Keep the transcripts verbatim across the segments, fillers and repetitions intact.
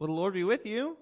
Will the Lord be with you?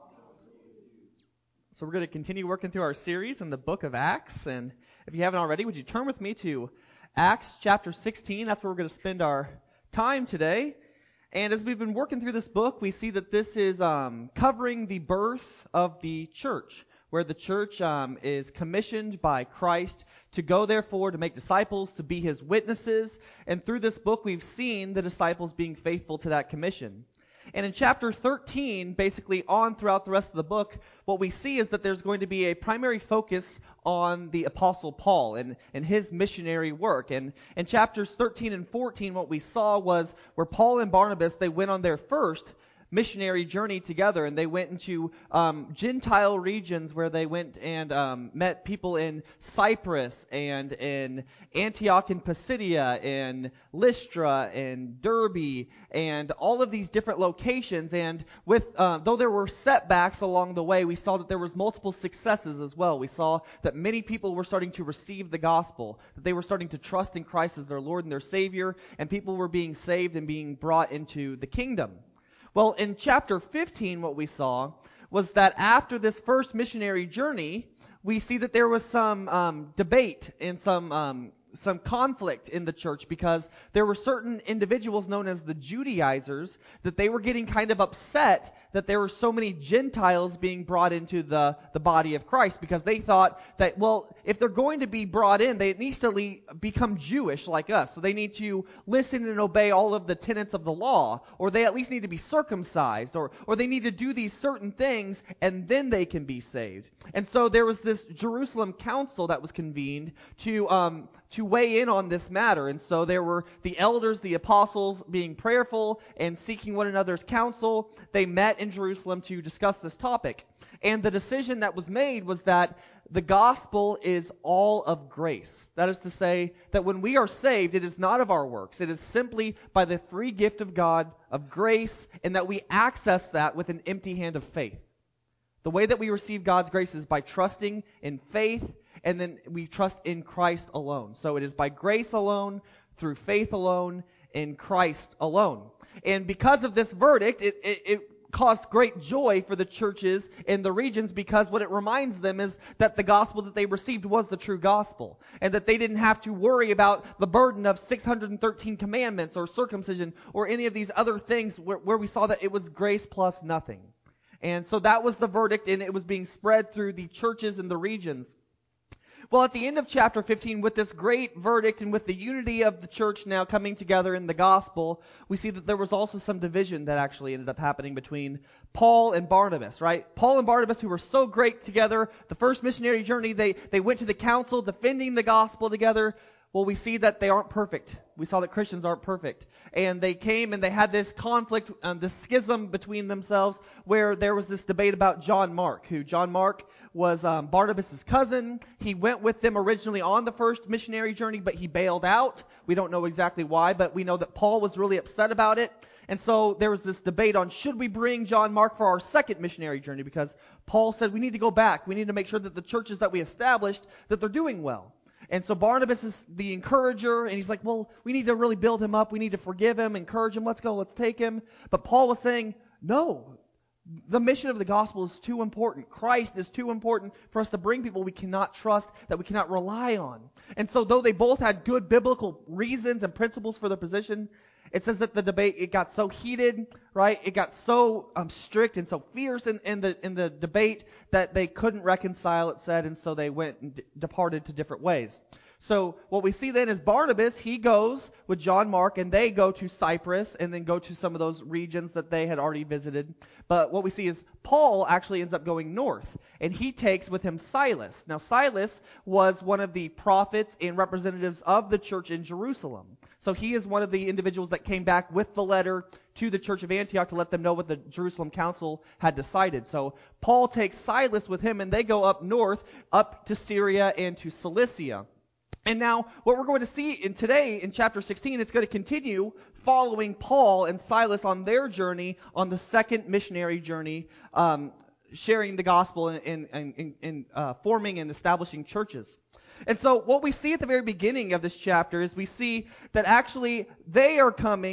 So we're going to continue working through our series in the book of Acts. And if you haven't already, would you turn with me to Acts chapter sixteen? That's where we're going to spend our time today. And as we've been working through this book, we see that this is um, covering the birth of the church, where the church um, is commissioned by Christ to go, therefore, to make disciples, to be his witnesses. And through this book, we've seen the disciples being faithful to that commission. And in chapter thirteen, basically on throughout the rest of the book, what we see is that there's going to be a primary focus on the Apostle Paul and, and his missionary work. And in chapters thirteen and fourteen, what we saw was where Paul and Barnabas, they went on their first missionary journey together, and they went into um, Gentile regions where they went and um, met people in Cyprus and in Antioch and Pisidia and Lystra and Derbe and all of these different locations. And with uh, though there were setbacks along the way, we saw that there was multiple successes as well. We saw that many people were starting to receive the gospel, that they were starting to trust in Christ as their Lord and their Savior, and people were being saved and being brought into the kingdom. Well, in chapter fifteen, what we saw was that after this first missionary journey, we see that there was some um, debate and some um, some conflict in the church, because there were certain individuals known as the Judaizers that they were getting kind of upset that there were so many Gentiles being brought into the, the body of Christ, because they thought that, well, if they're going to be brought in, they need to become Jewish like us. So they need to listen and obey all of the tenets of the law, or they at least need to be circumcised, or, or they need to do these certain things, and then they can be saved. And so there was this Jerusalem council that was convened to um, to weigh in on this matter. And so there were the elders, the apostles, being prayerful and seeking one another's counsel. They met in Jerusalem to discuss this topic. And the decision that was made was that the gospel is all of grace. That is to say that when we are saved, it is not of our works. It is simply by the free gift of God, of grace, and that we access that with an empty hand of faith. The way that we receive God's grace is by trusting in faith, and then we trust in Christ alone. So it is by grace alone, through faith alone, in Christ alone. And because of this verdict, it, it, it caused great joy for the churches in the regions, because what it reminds them is that the gospel that they received was the true gospel, and that they didn't have to worry about the burden of six hundred thirteen commandments or circumcision or any of these other things where, where we saw that it was grace plus nothing. And so that was the verdict, and it was being spread through the churches in the regions. Well, at the end of chapter fifteen, with this great verdict and with the unity of the church now coming together in the gospel, we see that there was also some division that actually ended up happening between Paul and Barnabas, right? Paul and Barnabas, who were so great together, the first missionary journey, they, they went to the council defending the gospel together. Well, we see that they aren't perfect. We saw that Christians aren't perfect. And they came and they had this conflict, um, this schism between themselves, where there was this debate about John Mark, who John Mark was um, Barnabas' cousin. He went with them originally on the first missionary journey, but he bailed out. We don't know exactly why, but we know that Paul was really upset about it. And so there was this debate on, should we bring John Mark for our second missionary journey? Because Paul said we need to go back. We need to make sure that the churches that we established, that they're doing well. And so Barnabas is the encourager, and he's like, well, we need to really build him up. We need to forgive him, encourage him. Let's go, let's take him. But Paul was saying, no, the mission of the gospel is too important. Christ is too important for us to bring people we cannot trust, that we cannot rely on. And so though they both had good biblical reasons and principles for their position, it says that the debate, it got so heated, right? It got so um, strict and so fierce in, in the in the debate that they couldn't reconcile, it said, and so they went and d- departed to different ways. So what we see then is Barnabas, he goes with John Mark, and they go to Cyprus and then go to some of those regions that they had already visited. But what we see is Paul actually ends up going north, and he takes with him Silas. Now Silas was one of the prophets and representatives of the church in Jerusalem. So he is one of the individuals that came back with the letter to the church of Antioch to let them know what the Jerusalem council had decided. So Paul takes Silas with him, and they go up north, up to Syria and to Cilicia. And now, what we're going to see in today in chapter sixteen, it's going to continue following Paul and Silas on their journey, on the second missionary journey, um, sharing the gospel and, and, and, and uh, forming and establishing churches. And so what we see at the very beginning of this chapter is we see that actually they are coming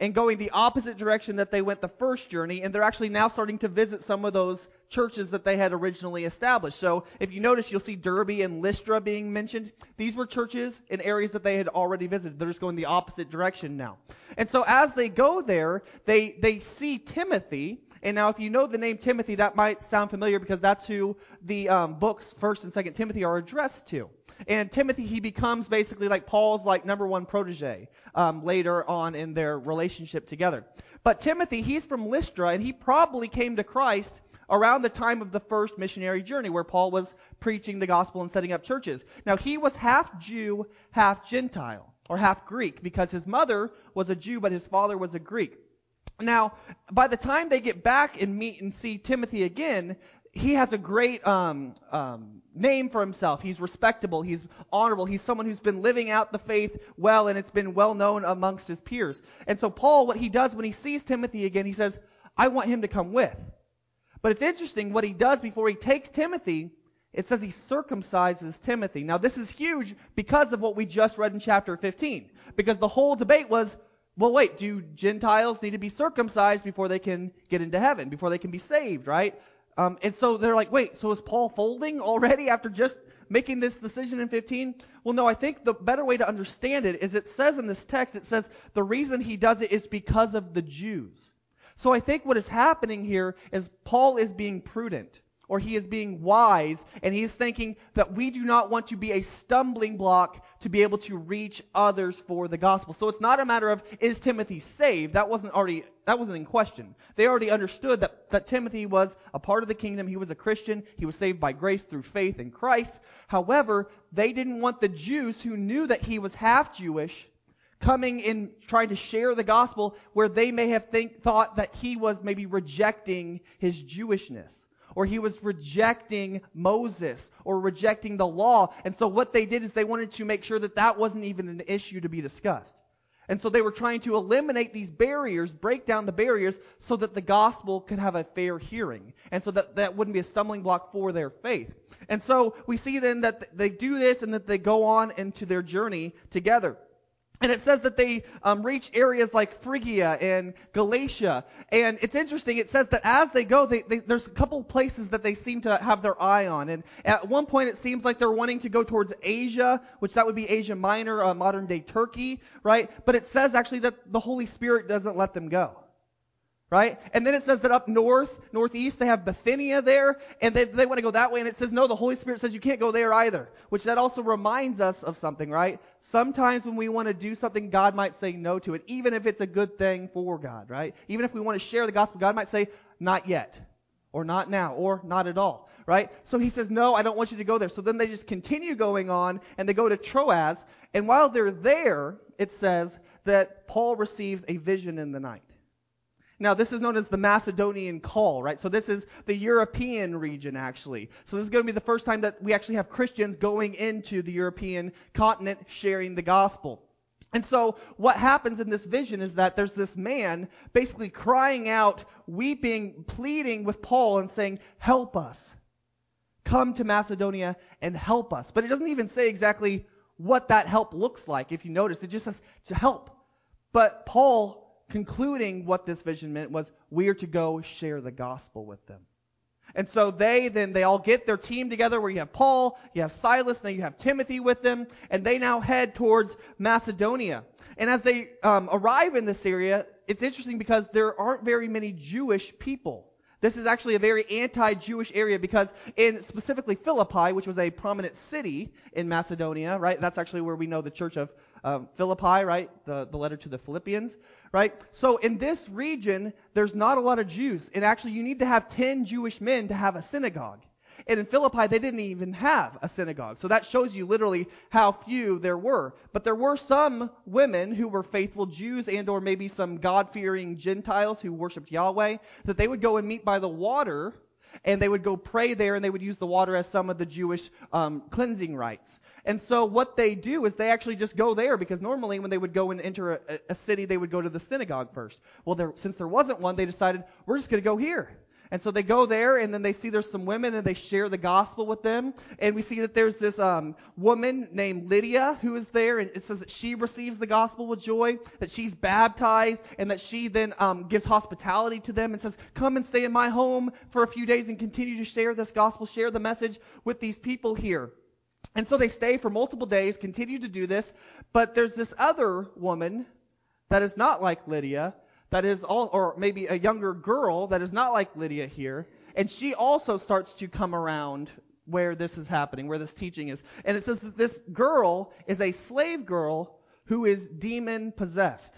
and going the opposite direction that they went the first journey, and they're actually now starting to visit some of those churches that they had originally established. So if you notice, you'll see Derbe and Lystra being mentioned. These were churches in areas that they had already visited. They're just going the opposite direction now. And so as they go there, they, they see Timothy. And now if you know the name Timothy, that might sound familiar because that's who the um, books, First and Second Timothy, are addressed to. And Timothy, he becomes basically like Paul's like number one protege um, later on in their relationship together. But Timothy, he's from Lystra, and he probably came to Christ around the time of the first missionary journey where Paul was preaching the gospel and setting up churches. Now, he was half Jew, half Gentile, or half Greek, because his mother was a Jew, but his father was a Greek. Now, by the time they get back and meet and see Timothy again, he has a great um, um, name for himself. He's respectable. He's honorable. He's someone who's been living out the faith well, and it's been well known amongst his peers. And so Paul, what he does when he sees Timothy again, he says, I want him to come with. But it's interesting what he does before he takes Timothy. It says he circumcises Timothy. Now, this is huge because of what we just read in chapter fifteen. Because the whole debate was, well, wait, do Gentiles need to be circumcised before they can get into heaven, before they can be saved, right? Um, and so they're like, wait, so is Paul folding already after just making this decision in fifteen? Well, no, I think the better way to understand it is it says in this text, it says the reason he does it is because of the Jews. So I think what is happening here is Paul is being prudent, or he is being wise, and he is thinking that we do not want to be a stumbling block to be able to reach others for the gospel. So it's not a matter of, is Timothy saved? That wasn't already, that wasn't in question. They already understood that, that Timothy was a part of the kingdom. He was a Christian. He was saved by grace through faith in Christ. However, they didn't want the Jews who knew that he was half Jewish coming in trying to share the gospel where they may have think, thought that he was maybe rejecting his Jewishness, or he was rejecting Moses, or rejecting the law. And so what they did is they wanted to make sure that that wasn't even an issue to be discussed. And so they were trying to eliminate these barriers, break down the barriers, so that the gospel could have a fair hearing, and so that that wouldn't be a stumbling block for their faith. And so we see then that they do this and that they go on into their journey together. And it says that they um, reach areas like Phrygia and Galatia. And it's interesting, it says that as they go, they, they, there's a couple places that they seem to have their eye on. And at one point it seems like they're wanting to go towards Asia, which that would be Asia Minor, uh, modern day Turkey, right? But it says actually that the Holy Spirit doesn't let them go. Right? And then it says that up north, northeast, they have Bithynia there, and they, they want to go that way, and it says, no, the Holy Spirit says you can't go there either, which that also reminds us of something, right? Sometimes when we want to do something, God might say no to it, even if it's a good thing for God, right? Even if we want to share the gospel, God might say, not yet, or not now, or not at all, right? So he says, no, I don't want you to go there. So then they just continue going on, and they go to Troas, and while they're there, it says that Paul receives a vision in the night. Now, this is known as the Macedonian call, right? So this is the European region, actually. So this is going to be the first time that we actually have Christians going into the European continent sharing the gospel. And so what happens in this vision is that there's this man basically crying out, weeping, pleading with Paul and saying, help us. Come to Macedonia and help us. But it doesn't even say exactly what that help looks like, if you notice. It just says to help. But Paul, concluding what this vision meant, was we are to go share the gospel with them. And so they then, they all get their team together where you have Paul, you have Silas, and then you have Timothy with them, and they now head towards Macedonia. And as they um, arrive in this area, it's interesting because there aren't very many Jewish people. This is actually a very anti-Jewish area because in specifically Philippi, which was a prominent city in Macedonia, right? That's actually where we know the church of um, Philippi, right? The, the letter to the Philippians, right? So in this region, there's not a lot of Jews. And actually, you need to have ten Jewish men to have a synagogue. And in Philippi, they didn't even have a synagogue. So that shows you literally how few there were. But there were some women who were faithful Jews and or maybe some God-fearing Gentiles who worshiped Yahweh, that they would go and meet by the water, and they would go pray there, and they would use the water as some of the Jewish um, cleansing rites. And so what they do is they actually just go there, because normally when they would go and enter a, a city, they would go to the synagogue first. Well, there, since there wasn't one, they decided, we're just going to go here. And so they go there, and then they see there's some women, and they share the gospel with them. And we see that there's this um, woman named Lydia who is there, and it says that she receives the gospel with joy, that she's baptized, and that she then um, gives hospitality to them and says, come and stay in my home for a few days and continue to share this gospel, share the message with these people here. And so they stay for multiple days, continue to do this, but there's this other woman that is not like Lydia, that is all, or maybe a younger girl that is not like Lydia here, and she also starts to come around where this is happening, where this teaching is. And it says that this girl is a slave girl who is demon possessed.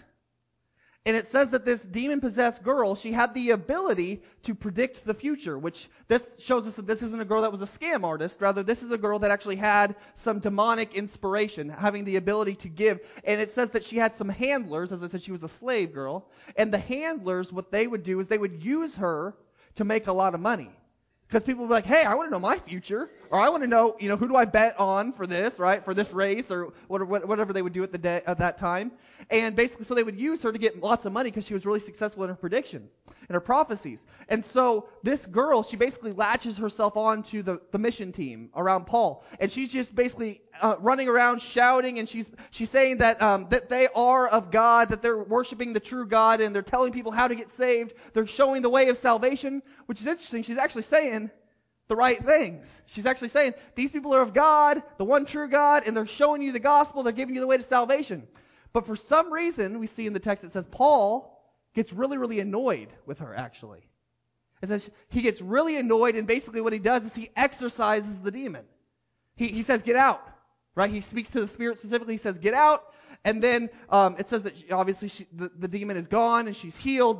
And it says that this demon-possessed girl, she had the ability to predict the future, which this shows us that this isn't a girl that was a scam artist. Rather, this is a girl that actually had some demonic inspiration, having the ability to give. And it says that she had some handlers, as I said, she was a slave girl. And the handlers, what they would do is they would use her to make a lot of money. Because people would be like, hey, I want to know my future, or I want to know, you know, who do I bet on for this, right, for this race, or whatever they would do at the day, at that time. And basically, so they would use her to get lots of money because she was really successful in her predictions and her prophecies. And so this girl, she basically latches herself onto the, the mission team around Paul, and she's just basically uh, running around shouting, and she's she's saying that um, that they are of God, that they're worshiping the true God, and they're telling people how to get saved. They're showing the way of salvation, which is interesting. She's actually saying the right things. She's actually saying these people are of God, the one true God, and they're showing you the gospel. They're giving you the way to salvation. But for some reason, we see in the text it says Paul gets really, really annoyed with her, actually. It says he gets really annoyed, and basically what he does is he exorcises the demon. He, he says, get out, right? He speaks to the spirit specifically. He says, get out. And then um, it says that she, obviously she, the, the demon is gone and she's healed.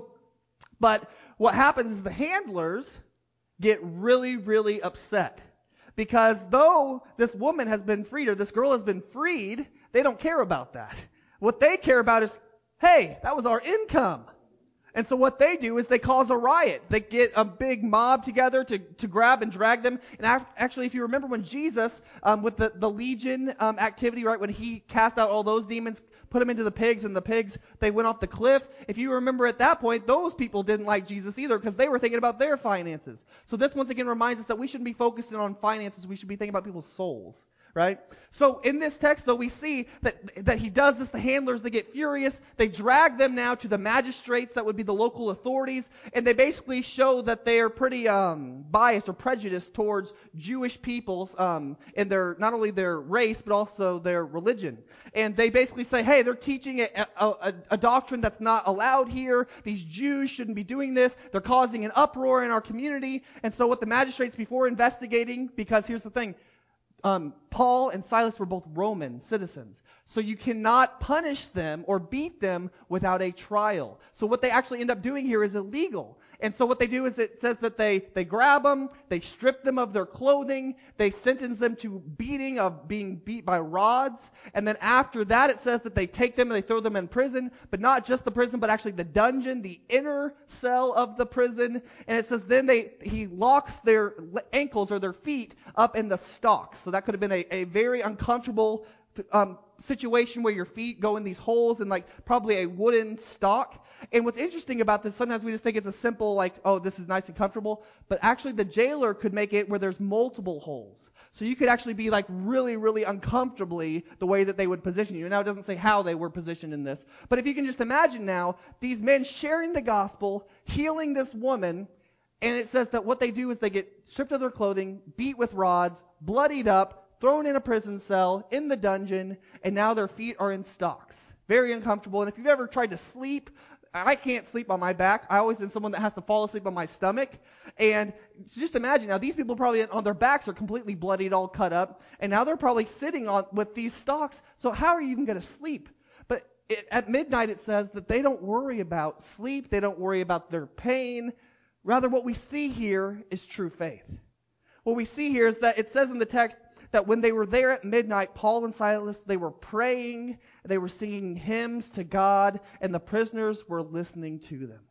But what happens is the handlers get really, really upset. Because though this woman has been freed, or this girl has been freed, they don't care about that. What they care about is, hey, that was our income. And so what they do is they cause a riot. They get a big mob together to, to grab and drag them. And actually, if you remember when Jesus, um, with the, the Legion um, activity, right, when he cast out all those demons, put them into the pigs, and the pigs, they went off the cliff. If you remember at that point, those people didn't like Jesus either because they were thinking about their finances. So this once again reminds us that we shouldn't be focusing on finances. We should be thinking about people's souls. Right? So in this text, though, we see that that he does this. The handlers, they get furious. They drag them now to the magistrates, that would be the local authorities, and they basically show that they are pretty um, biased or prejudiced towards Jewish peoples um, in their, not only their race, but also their religion. And they basically say, hey, they're teaching a, a, a, a doctrine that's not allowed here. These Jews shouldn't be doing this. They're causing an uproar in our community. And so what the magistrates, before investigating, because here's the thing, Um, Paul and Silas were both Roman citizens. So you cannot punish them or beat them without a trial. So what they actually end up doing here is illegal. And so what they do is it says that they, they grab them, they strip them of their clothing, they sentence them to beating of being beat by rods. And then after that it says that they take them and they throw them in prison, but not just the prison, but actually the dungeon, the inner cell of the prison. And it says then they he locks their ankles or their feet up in the stocks. So that could have been a, a very uncomfortable um, situation where your feet go in these holes in like probably a wooden stock. And what's interesting about this, sometimes we just think it's a simple like, oh, this is nice and comfortable. But actually the jailer could make it where there's multiple holes. So you could actually be like really, really uncomfortably the way that they would position you. Now it doesn't say how they were positioned in this. But if you can just imagine now, these men sharing the gospel, healing this woman, and it says that what they do is they get stripped of their clothing, beat with rods, bloodied up, thrown in a prison cell, in the dungeon, and now their feet are in stocks. Very uncomfortable. And if you've ever tried to sleep, I can't sleep on my back. I always am someone that has to fall asleep on my stomach. And just imagine now, these people probably on their backs are completely bloodied, all cut up, and now they're probably sitting on with these stocks. So how are you even going to sleep? But it, at midnight it says that they don't worry about sleep. They don't worry about their pain. Rather, what we see here is true faith. What we see here is that it says in the text that when they were there at midnight, Paul and Silas, they were praying, they were singing hymns to God, and the prisoners were listening to them.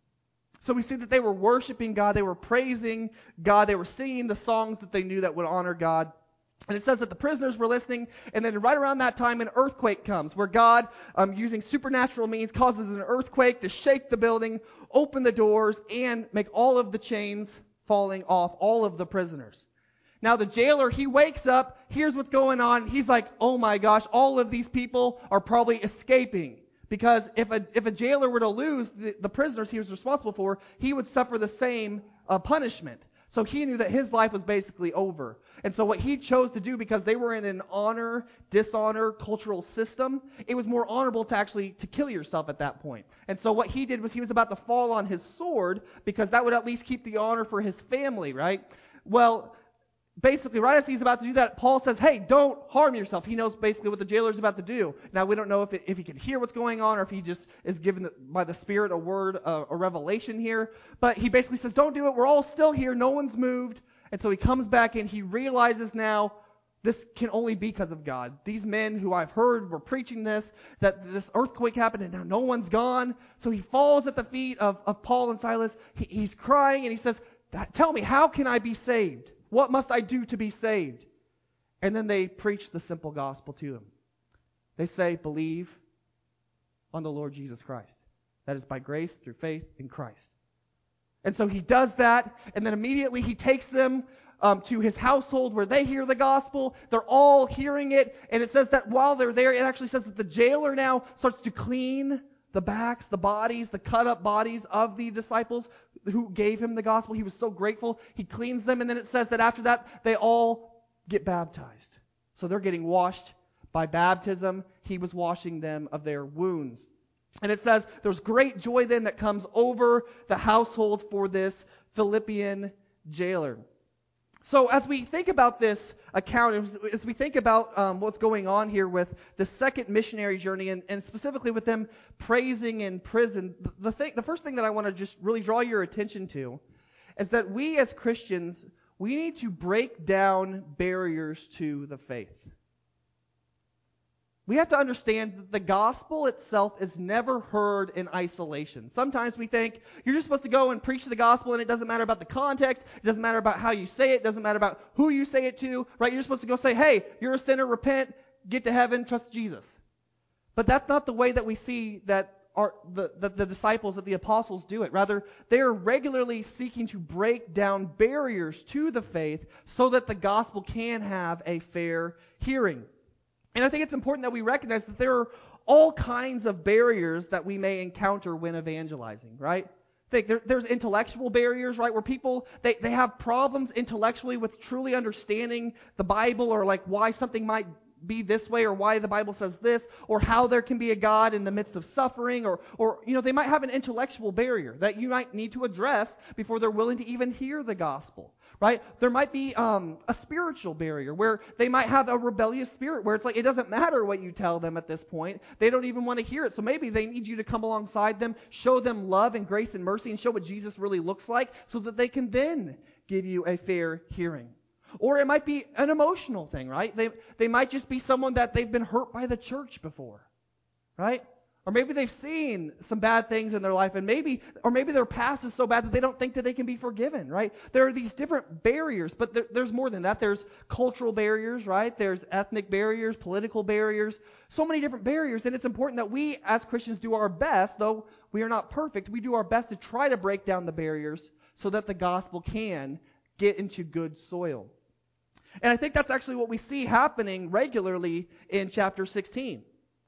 So we see that they were worshiping God, they were praising God, they were singing the songs that they knew that would honor God. And it says that the prisoners were listening, and then right around that time an earthquake comes, where God, um, using supernatural means, causes an earthquake to shake the building, open the doors, and make all of the chains falling off all of the prisoners. Now the jailer, he wakes up, hears what's going on, he's like, oh my gosh, all of these people are probably escaping. Because if a if a jailer were to lose the, the prisoners he was responsible for, he would suffer the same uh, punishment. So he knew that his life was basically over. And so what he chose to do, because they were in an honor, dishonor cultural system, it was more honorable to actually to kill yourself at that point. And so what he did was he was about to fall on his sword, because that would at least keep the honor for his family, right? Well, basically, right as he's about to do that, Paul says, hey, don't harm yourself. He knows basically what the jailer's about to do. Now, we don't know if it, if he can hear what's going on, or if he just is given by the Spirit a word, a, a revelation here. But he basically says, don't do it. We're all still here. No one's moved. And so he comes back and he realizes now this can only be because of God. These men who I've heard were preaching this, that this earthquake happened and now no one's gone. So he falls at the feet of, of Paul and Silas. He, he's crying and he says, tell me, how can I be saved? What must I do to be saved? And then they preach the simple gospel to him. They say, believe on the Lord Jesus Christ. That is by grace through faith in Christ. And so he does that, and then immediately he takes them um, to his household where they hear the gospel. They're all hearing it, and it says that while they're there, it actually says that the jailer now starts to clean the backs, the bodies, the cut-up bodies of the disciples who gave him the gospel. He was so grateful. He cleans them, and then it says that after that, they all get baptized. So they're getting washed by baptism. He was washing them of their wounds. And it says there's great joy then that comes over the household for this Philippian jailer. So as we think about this account, as, as we think about um, what's going on here with the second missionary journey, and, and specifically with them praising in prison, the, thing, the first thing that I want to just really draw your attention to is that we as Christians, we need to break down barriers to the faith. We have to understand that the gospel itself is never heard in isolation. Sometimes we think you're just supposed to go and preach the gospel, and it doesn't matter about the context, it doesn't matter about how you say it, it doesn't matter about who you say it to, right? You're supposed to go say, hey, you're a sinner, repent, get to heaven, trust Jesus. But that's not the way that we see that our, the, the, the disciples, that the apostles do it. Rather, they are regularly seeking to break down barriers to the faith so that the gospel can have a fair hearing. And I think it's important that we recognize that there are all kinds of barriers that we may encounter when evangelizing, right? Think there, there's intellectual barriers, right, where people, they, they have problems intellectually with truly understanding the Bible, or like why something might be this way, or why the Bible says this, or how there can be a God in the midst of suffering, or, or you know, they might have an intellectual barrier that you might need to address before they're willing to even hear the gospel. Right? There might be um, a spiritual barrier where they might have a rebellious spirit where it's like it doesn't matter what you tell them at this point. They don't even want to hear it. So maybe they need you to come alongside them, show them love and grace and mercy, and show what Jesus really looks like so that they can then give you a fair hearing. Or it might be an emotional thing, right? They they might just be someone that they've been hurt by the church before, right? Or maybe they've seen some bad things in their life, and maybe, or maybe their past is so bad that they don't think that they can be forgiven, right? There are these different barriers, but there, there's more than that. There's cultural barriers, right? There's ethnic barriers, political barriers, so many different barriers, and it's important that we as Christians do our best, though we are not perfect, we do our best to try to break down the barriers so that the gospel can get into good soil. And I think that's actually what we see happening regularly in chapter sixteen.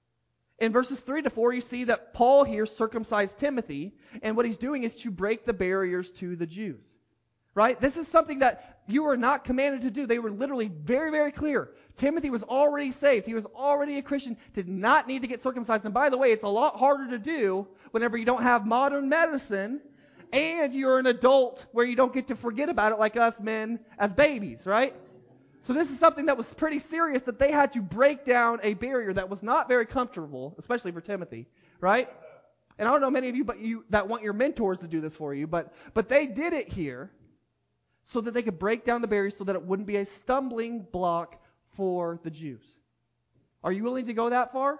In verses three to four, you see that Paul here circumcised Timothy, and what he's doing is to break the barriers to the Jews. Right? This is something that you are not commanded to do. They were literally very, very clear. Timothy was already saved. He was already a Christian, did not need to get circumcised. And by the way, it's a lot harder to do whenever you don't have modern medicine, and you're an adult where you don't get to forget about it like us men as babies, right? So this is something that was pretty serious, that they had to break down a barrier that was not very comfortable, especially for Timothy, right? And I don't know many of you, but you that want your mentors to do this for you, but but they did it here so that they could break down the barriers so that it wouldn't be a stumbling block for the Jews. Are you willing to go that far?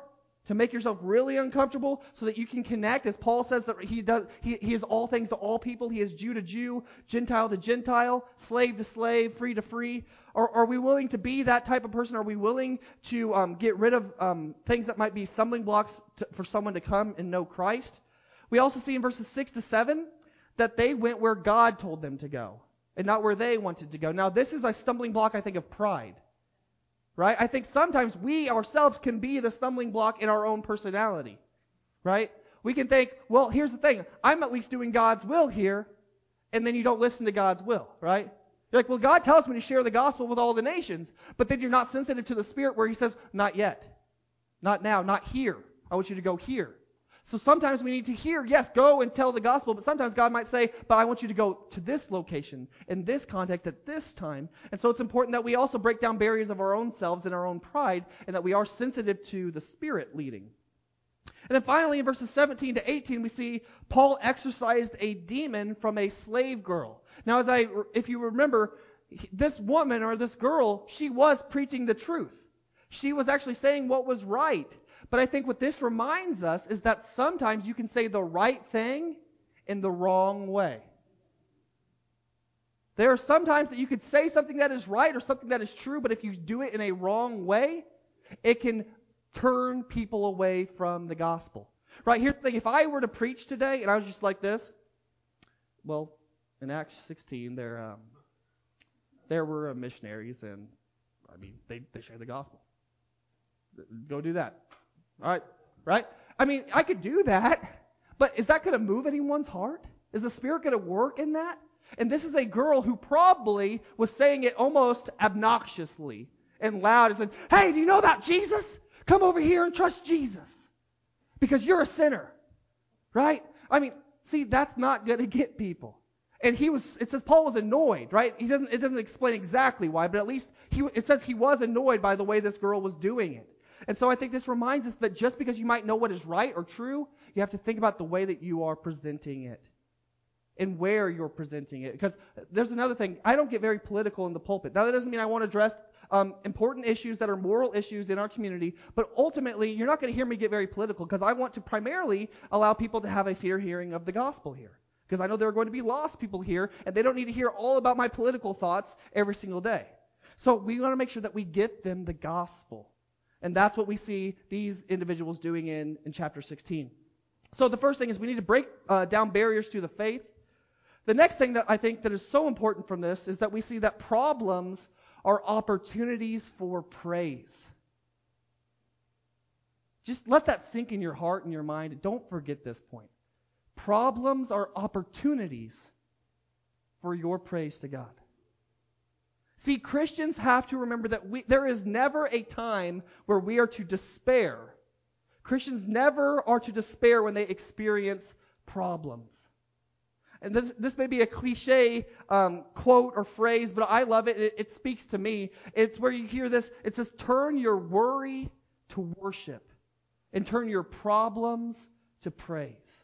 to make yourself really uncomfortable so that you can connect, as Paul says that he does. He, he is all things to all people. He is Jew to Jew, Gentile to Gentile, slave to slave, free to free. Or are we willing to be that type of person? Are we willing to um, get rid of um, things that might be stumbling blocks to, for someone to come and know Christ? We also see in verses six to seven that they went where God told them to go and not where they wanted to go. Now, this is a stumbling block, I think, of pride. Right? I think sometimes we ourselves can be the stumbling block in our own personality. Right? We can think, well, here's the thing. I'm at least doing God's will here, and then you don't listen to God's will. Right? You're like, well, God tells me to share the gospel with all the nations, but then you're not sensitive to the Spirit where He says, not yet. Not now. Not here. I want you to go here. So sometimes we need to hear, yes, go and tell the gospel, but sometimes God might say, but I want you to go to this location, in this context, at this time. And so it's important that we also break down barriers of our own selves and our own pride, and that we are sensitive to the Spirit leading. And then finally, in verses seventeen to eighteen, we see Paul exorcised a demon from a slave girl. Now, as I, if you remember, this woman or this girl, she was preaching the truth. She was actually saying what was right. But I think what this reminds us is that sometimes you can say the right thing in the wrong way. There are some times that you could say something that is right or something that is true, but if you do it in a wrong way, it can turn people away from the gospel. Right, here's the thing. If I were to preach today and I was just like this, well, in Acts sixteen, there, um, there were uh, missionaries, and I mean, they, they shared the gospel. Go do that. All right, right? I mean, I could do that, but is that going to move anyone's heart? Is the Spirit going to work in that? And this is a girl who probably was saying it almost obnoxiously and loud and said, hey, do you know about Jesus? Come over here and trust Jesus because you're a sinner, right? I mean, see, that's not going to get people. And he was, it says Paul was annoyed, right? He doesn't, it doesn't explain exactly why, but at least he, it says he was annoyed by the way this girl was doing it. And so I think this reminds us that just because you might know what is right or true, you have to think about the way that you are presenting it and where you're presenting it. Because there's another thing. I don't get very political in the pulpit. Now, that doesn't mean I won't address um, important issues that are moral issues in our community, but ultimately, you're not going to hear me get very political because I want to primarily allow people to have a fair hearing of the gospel here. Because I know there are going to be lost people here, and they don't need to hear all about my political thoughts every single day. So we want to make sure that we get them the gospel. And that's what we see these individuals doing in, in chapter sixteen. So the first thing is we need to break uh, down barriers to the faith. The next thing that I think that is so important from this is that we see that problems are opportunities for praise. Just let that sink in your heart and your mind. Don't forget this point. Problems are opportunities for your praise to God. See, Christians have to remember that we, there is never a time where we are to despair. Christians never are to despair when they experience problems. And this, this may be a cliche um, quote or phrase, but I love it. it. It speaks to me. It's where you hear this. It says, turn your worry to worship and turn your problems to praise.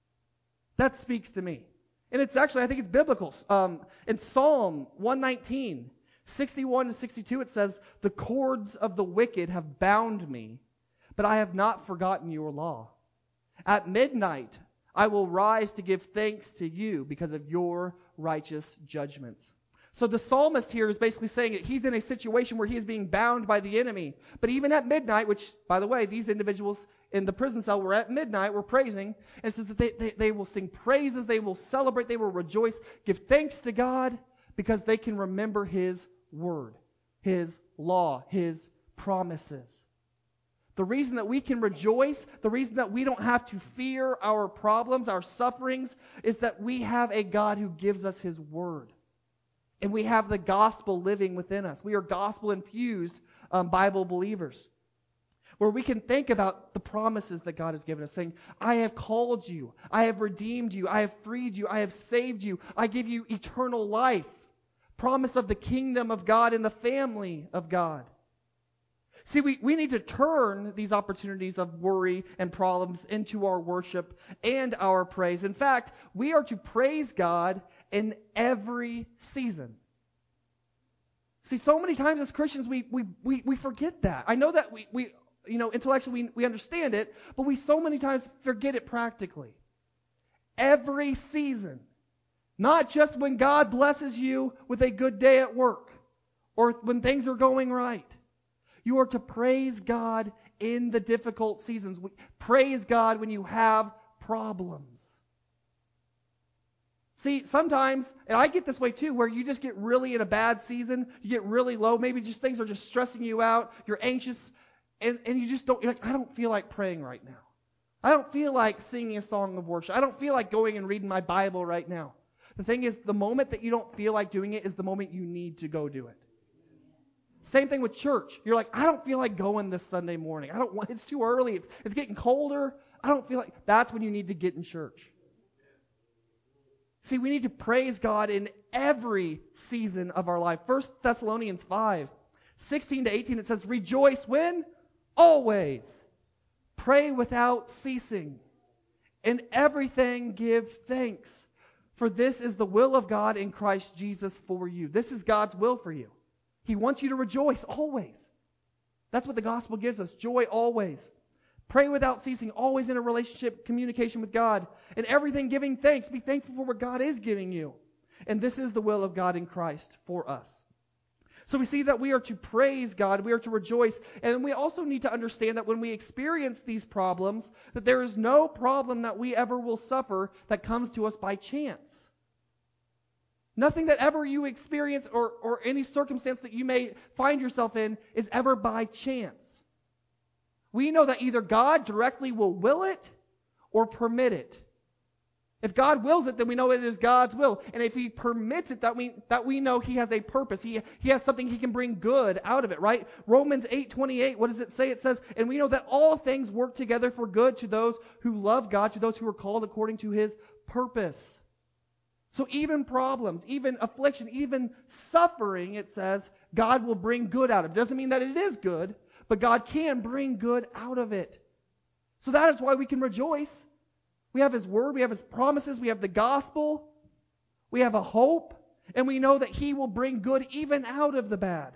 That speaks to me. And it's actually, I think it's biblical. Um, in Psalm one nineteen, sixty-one to sixty-two, it says, the cords of the wicked have bound me, but I have not forgotten your law. At midnight, I will rise to give thanks to you because of your righteous judgments. So the psalmist here is basically saying that he's in a situation where he is being bound by the enemy. But even at midnight, which, by the way, these individuals in the prison cell were at midnight, were praising. And it says that they, they, they will sing praises, they will celebrate, they will rejoice, give thanks to God because they can remember His word, His law, His promises. The reason that we can rejoice, the reason that we don't have to fear our problems, our sufferings, is that we have a God who gives us His word. And we have the gospel living within us. We are gospel-infused um, Bible believers. Where we can think about the promises that God has given us, saying, I have called you, I have redeemed you, I have freed you, I have saved you, I give you eternal life. Promise of the kingdom of God and the family of God. See, we, we need to turn these opportunities of worry and problems into our worship and our praise. In fact, we are to praise God in every season. See, so many times as Christians, we we we, we forget that. I know that we, we you know, intellectually we, we understand it, but we so many times forget it practically. Every season, not just when God blesses you with a good day at work or when things are going right. You are to praise God in the difficult seasons. Praise God when you have problems. See, sometimes, and I get this way too, where you just get really in a bad season, you get really low, maybe just things are just stressing you out, you're anxious, and, and you just don't, you're like, I don't feel like praying right now. I don't feel like singing a song of worship. I don't feel like going and reading my Bible right now. The thing is, the moment that you don't feel like doing it is the moment you need to go do it. Same thing with church. You're like, I don't feel like going this Sunday morning. I don't want, it's too early. It's, it's getting colder. I don't feel like, that's when you need to get in church. See, we need to praise God in every season of our life. First Thessalonians five, sixteen to eighteen, it says, rejoice when? Always. Pray without ceasing. In everything give thanks. For this is the will of God in Christ Jesus for you. This is God's will for you. He wants you to rejoice always. That's what the gospel gives us. Joy always. Pray without ceasing, always in a relationship, communication with God. In everything giving thanks. Be thankful for what God is giving you. And this is the will of God in Christ for us. So we see that we are to praise God, we are to rejoice, and we also need to understand that when we experience these problems, that there is no problem that we ever will suffer that comes to us by chance. Nothing that ever you experience or, or any circumstance that you may find yourself in is ever by chance. We know that either God directly will will it or permit it. If God wills it, then we know it is God's will. And if He permits it, that we that we know He has a purpose. He, he has something He can bring good out of it, right? Romans eight twenty-eight, what does it say? It says, and we know that all things work together for good to those who love God, to those who are called according to His purpose. So even problems, even affliction, even suffering, it says, God will bring good out of it. It doesn't mean that it is good, but God can bring good out of it. So that is why we can rejoice. We have His Word, we have His promises, we have the gospel, we have a hope, and we know that He will bring good even out of the bad.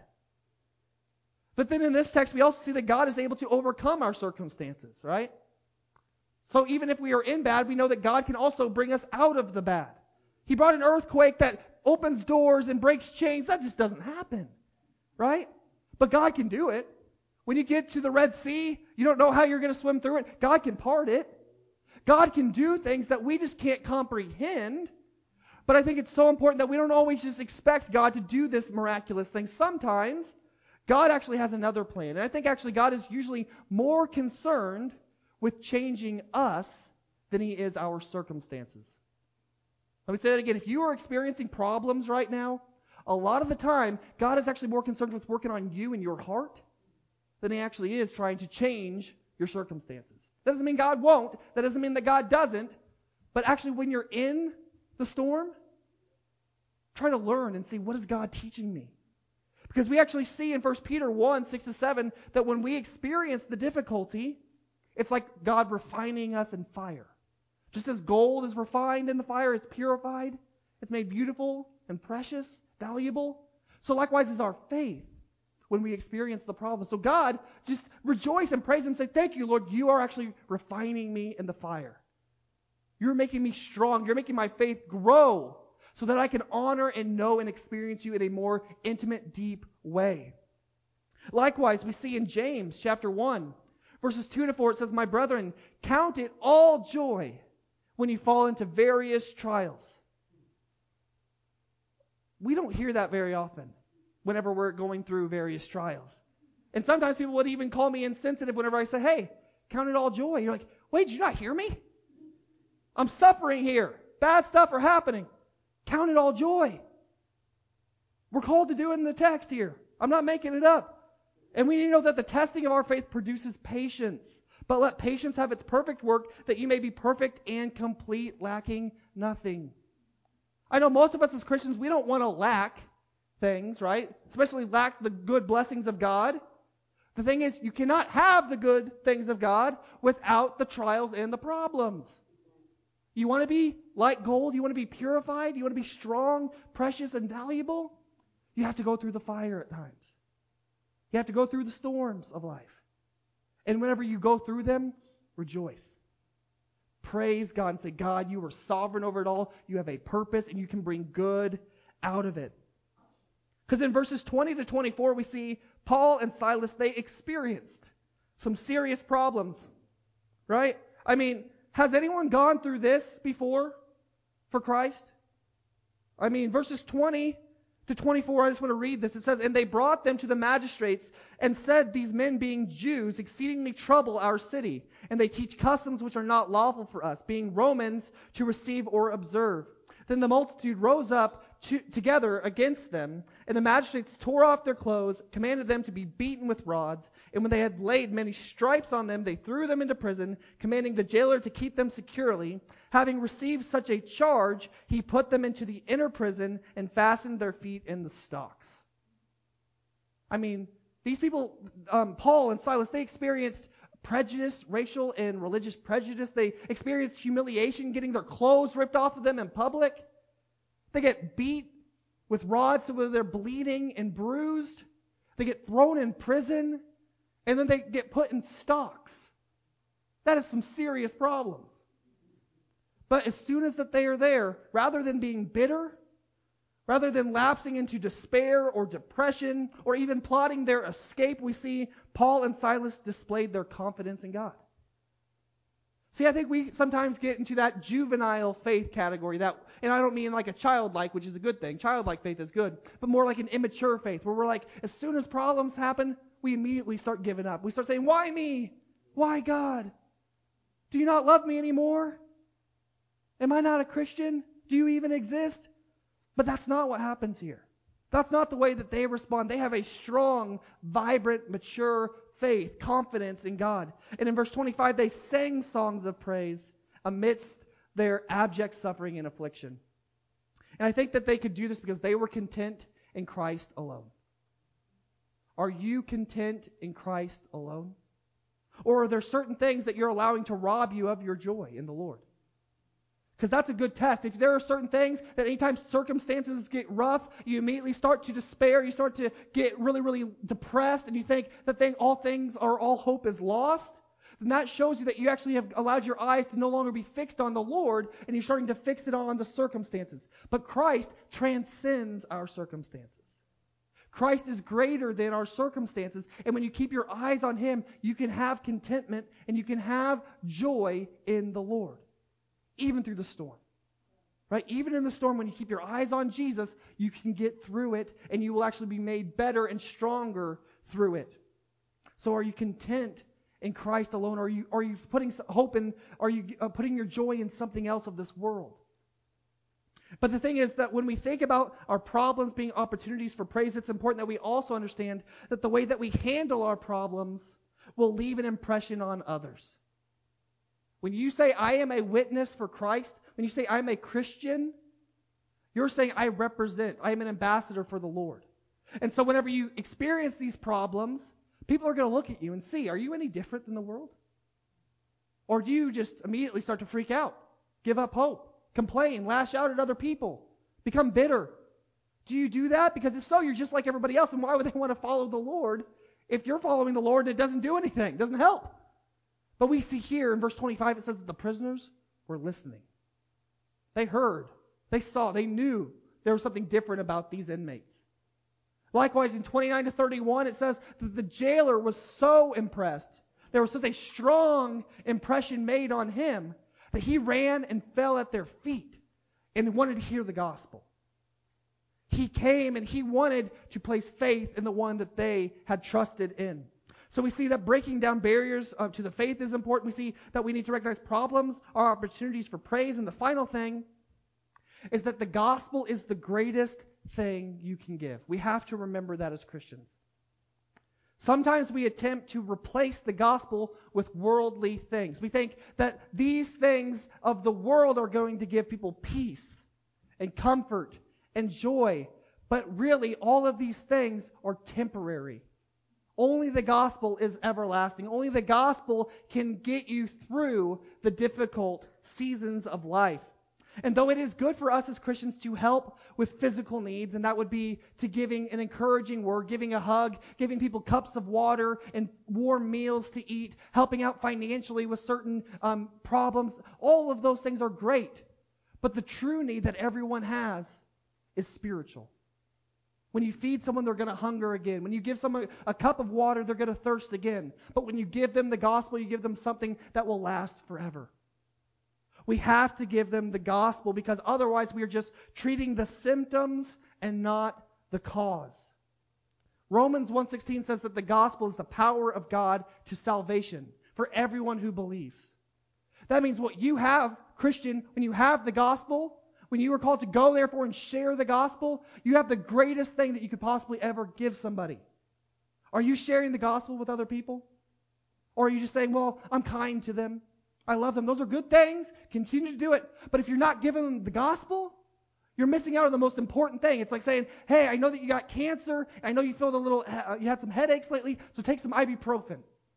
But then in this text, we also see that God is able to overcome our circumstances, right? So even if we are in bad, we know that God can also bring us out of the bad. He brought an earthquake that opens doors and breaks chains. That just doesn't happen, right? But God can do it. When you get to the Red Sea, you don't know how you're going to swim through it. God can part it. God can do things that we just can't comprehend. But I think it's so important that we don't always just expect God to do this miraculous thing. Sometimes God actually has another plan. And I think actually God is usually more concerned with changing us than He is our circumstances. Let me say that again. If you are experiencing problems right now, a lot of the time, God is actually more concerned with working on you and your heart than He actually is trying to change your circumstances. That doesn't mean God won't. That doesn't mean that God doesn't. But actually, when you're in the storm, try to learn and see, what is God teaching me? Because we actually see in First Peter one, six to seven, that when we experience the difficulty, it's like God refining us in fire. Just as gold is refined in the fire, it's purified, it's made beautiful and precious, valuable. So likewise is our faith when we experience the problem. So God, just rejoice and praise Him and say, thank you, Lord, you are actually refining me in the fire. You're making me strong. You're making my faith grow so that I can honor and know and experience you in a more intimate, deep way. Likewise, we see in James chapter one, verses two to four, it says, my brethren, count it all joy when you fall into various trials. We don't hear that very often whenever we're going through various trials. And sometimes people would even call me insensitive whenever I say, hey, count it all joy. You're like, wait, did you not hear me? I'm suffering here. Bad stuff are happening. Count it all joy. We're called to do it in the text here. I'm not making it up. And we need to know that the testing of our faith produces patience. But let patience have its perfect work, that you may be perfect and complete, lacking nothing. I know most of us as Christians, we don't want to lack things, right? Especially lack the good blessings of God. The thing is, you cannot have the good things of God without the trials and the problems. You want to be like gold? You want to be purified? You want to be strong, precious, and valuable? You have to go through the fire at times. You have to go through the storms of life. And whenever you go through them, rejoice. Praise God and say, God, you are sovereign over it all. You have a purpose and you can bring good out of it. Because in verses twenty to twenty-four, we see Paul and Silas, they experienced some serious problems, right? I mean, has anyone gone through this before for Christ? I mean, verses twenty to twenty-four, I just want to read this. It says, and they brought them to the magistrates and said, these men being Jews exceedingly trouble our city, and they teach customs which are not lawful for us, being Romans, to receive or observe. Then the multitude rose up to, together against them, and the magistrates tore off their clothes, commanded them to be beaten with rods, and when they had laid many stripes on them, they threw them into prison, commanding the jailer to keep them securely. Having received such a charge, he put them into the inner prison and fastened their feet in the stocks. I mean, these people, um, Paul and Silas, they experienced prejudice, racial and religious prejudice. They experienced humiliation, getting their clothes ripped off of them in public. They get beat with rods so that they're bleeding and bruised. They get thrown in prison, and then they get put in stocks. That is some serious problems. But as soon as that they are there, rather than being bitter, rather than lapsing into despair or depression, or even plotting their escape, we see Paul and Silas displayed their confidence in God. See, I think we sometimes get into that juvenile faith category, that, and I don't mean like a childlike, which is a good thing. Childlike faith is good, but more like an immature faith, where we're like, as soon as problems happen, we immediately start giving up. We start saying, why me? Why God? Do you not love me anymore? Am I not a Christian? Do you even exist? But that's not what happens here. That's not the way that they respond. They have a strong, vibrant, mature faith, confidence in God. And in verse twenty-five, they sang songs of praise amidst their abject suffering and affliction. And I think that they could do this because they were content in Christ alone. Are you content in Christ alone? Or are there certain things that you're allowing to rob you of your joy in the Lord? Because that's a good test. If there are certain things that anytime circumstances get rough, you immediately start to despair, you start to get really, really depressed, and you think that thing, all things are, all hope is lost, then that shows you that you actually have allowed your eyes to no longer be fixed on the Lord, and you're starting to fix it on the circumstances. But Christ transcends our circumstances. Christ is greater than our circumstances, and when you keep your eyes on Him, you can have contentment, and you can have joy in the Lord. Even through the storm, right? Even in the storm, when you keep your eyes on Jesus, you can get through it, and you will actually be made better and stronger through it. So are you content in Christ alone? Or are you, are you putting hope in, are you uh, putting your joy in something else of this world? But the thing is that when we think about our problems being opportunities for praise, it's important that we also understand that the way that we handle our problems will leave an impression on others. When you say, I am a witness for Christ, when you say, I'm a Christian, you're saying, I represent, I am an ambassador for the Lord. And so whenever you experience these problems, people are going to look at you and see, are you any different than the world? Or do you just immediately start to freak out, give up hope, complain, lash out at other people, become bitter? Do you do that? Because if so, you're just like everybody else, and why would they want to follow the Lord if you're following the Lord and it doesn't do anything, doesn't help? But we see here in verse twenty-five, it says that the prisoners were listening. They heard, they saw, they knew there was something different about these inmates. Likewise, in twenty-nine to thirty-one, it says that the jailer was so impressed. There was such a strong impression made on him that he ran and fell at their feet and wanted to hear the gospel. He came and he wanted to place faith in the one that they had trusted in. So we see that breaking down barriers uh, to the faith is important. We see that we need to recognize problems are opportunities for praise. And the final thing is that the gospel is the greatest thing you can give. We have to remember that as Christians. Sometimes we attempt to replace the gospel with worldly things. We think that these things of the world are going to give people peace and comfort and joy. But really, all of these things are temporary. Only the gospel is everlasting. Only the gospel can get you through the difficult seasons of life. And though it is good for us as Christians to help with physical needs, and that would be to giving an encouraging word, giving a hug, giving people cups of water and warm meals to eat, helping out financially with certain um, problems, all of those things are great. But the true need that everyone has is spiritual. When you feed someone, they're going to hunger again. When you give someone a cup of water, they're going to thirst again. But when you give them the gospel, you give them something that will last forever. We have to give them the gospel because otherwise we are just treating the symptoms and not the cause. Romans one sixteen says that the gospel is the power of God to salvation for everyone who believes. That means what you have, Christian, when you have the gospel, when you are called to go therefore and share the gospel, you have the greatest thing that you could possibly ever give somebody. Are you sharing the gospel with other people? Or are you just saying, well, I'm kind to them, I love them. Those are good things. Continue to do it. But if you're not giving them the gospel, you're missing out on the most important thing. It's like saying, hey, I know that you got cancer. I know you felt a little, uh, you had some headaches lately, so take some ibuprofen.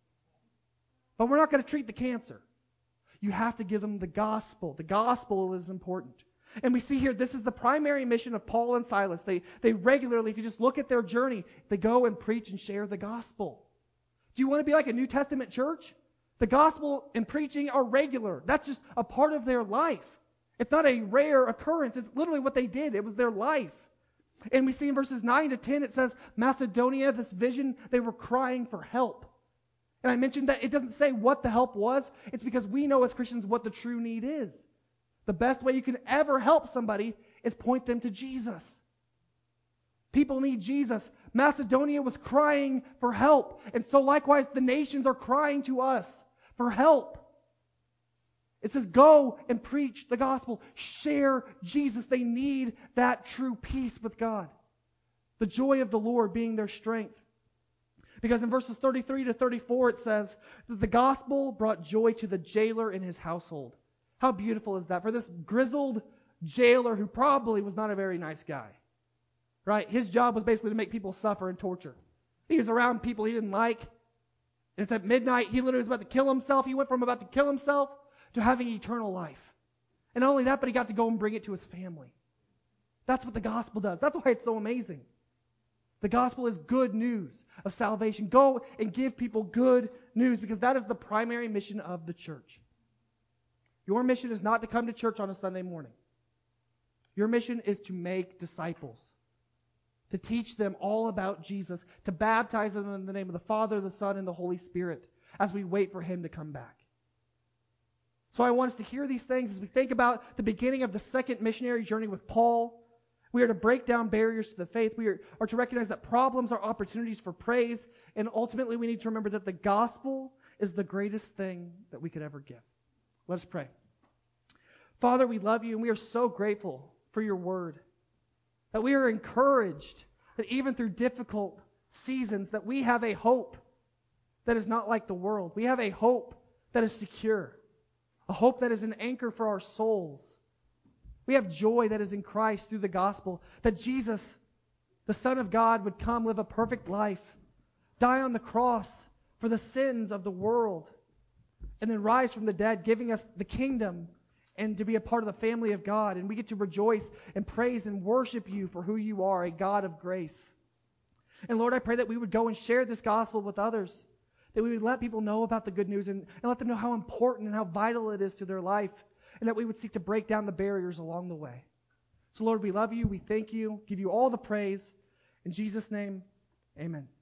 But we're not going to treat the cancer. You have to give them the gospel. The gospel is important. And we see here, this is the primary mission of Paul and Silas. They, they regularly, if you just look at their journey, they go and preach and share the gospel. Do you want to be like a New Testament church? The gospel and preaching are regular. That's just a part of their life. It's not a rare occurrence. It's literally what they did. It was their life. And we see in verses nine to ten, it says, Macedonia, this vision, they were crying for help. And I mentioned that it doesn't say what the help was. It's because we know as Christians what the true need is. The best way you can ever help somebody is point them to Jesus. People need Jesus. Macedonia was crying for help. And so likewise, the nations are crying to us for help. It says, go and preach the gospel. Share Jesus. They need that true peace with God. The joy of the Lord being their strength. Because in verses thirty-three to thirty-four, it says that the gospel brought joy to the jailer and his household. How beautiful is that? For this grizzled jailer who probably was not a very nice guy. Right? His job was basically to make people suffer and torture. He was around people he didn't like. And it's at midnight. He literally was about to kill himself. He went from about to kill himself to having eternal life. And not only that, but he got to go and bring it to his family. That's what the gospel does. That's why it's so amazing. The gospel is good news of salvation. Go and give people good news because that is the primary mission of the church. Your mission is not to come to church on a Sunday morning. Your mission is to make disciples, to teach them all about Jesus, to baptize them in the name of the Father, the Son, and the Holy Spirit as we wait for Him to come back. So I want us to hear these things as we think about the beginning of the second missionary journey with Paul. We are to break down barriers to the faith. We are, are to recognize that problems are opportunities for praise. And ultimately, we need to remember that the gospel is the greatest thing that we could ever give. Let us pray. Father, we love you and we are so grateful for your word. That we are encouraged that even through difficult seasons that we have a hope that is not like the world. We have a hope that is secure. A hope that is an anchor for our souls. We have joy that is in Christ through the gospel. That Jesus, the Son of God, would come, live a perfect life, die on the cross for the sins of the world, and then rise from the dead, giving us the kingdom and to be a part of the family of God. And we get to rejoice and praise and worship you for who you are, a God of grace. And Lord, I pray that we would go and share this gospel with others. That we would let people know about the good news and, and let them know how important and how vital it is to their life. And that we would seek to break down the barriers along the way. So Lord, we love you. We thank you. Give you all the praise. In Jesus' name, amen.